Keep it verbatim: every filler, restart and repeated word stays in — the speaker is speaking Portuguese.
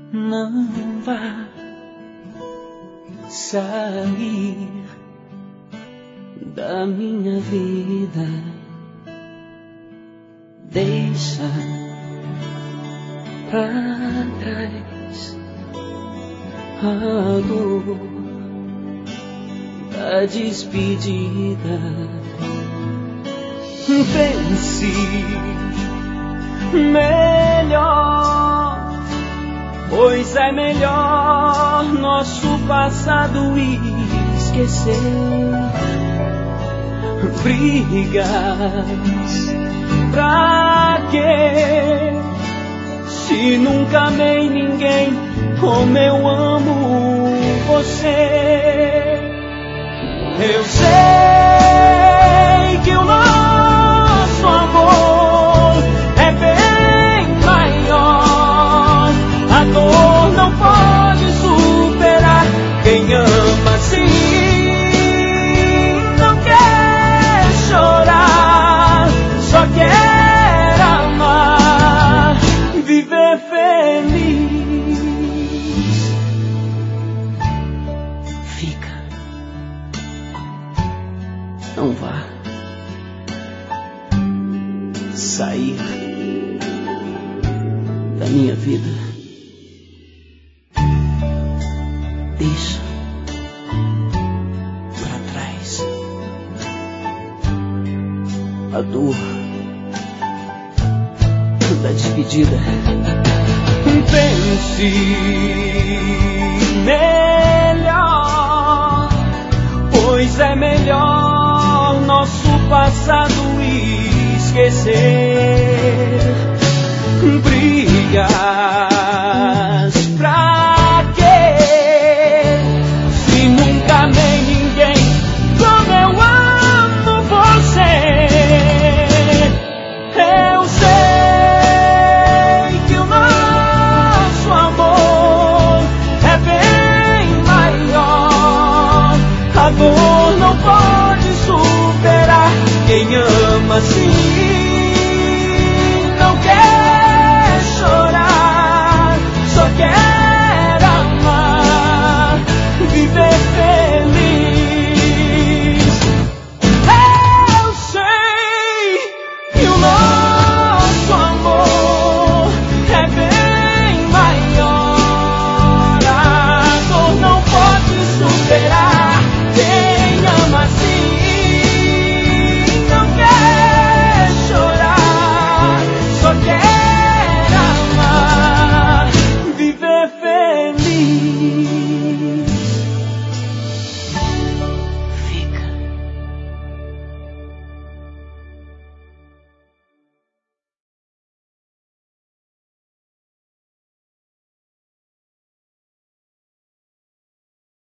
não vá sair da minha vida. Deixa pra trás a dor da despedida. Pense melhor, pois é melhor nosso passado esquecer. Brigas, pra quê? Se nunca amei ninguém como eu amo você. Eu sei que o nosso amor é bem maior. A dor não pode superar quem ama assim. Não quer chorar, só quer amar, viver feliz. Fica, não vá sair da minha vida. Deixa pra trás a dor da despedida. Pense melhor, pois é melhor nosso passado esquecer. Brigar,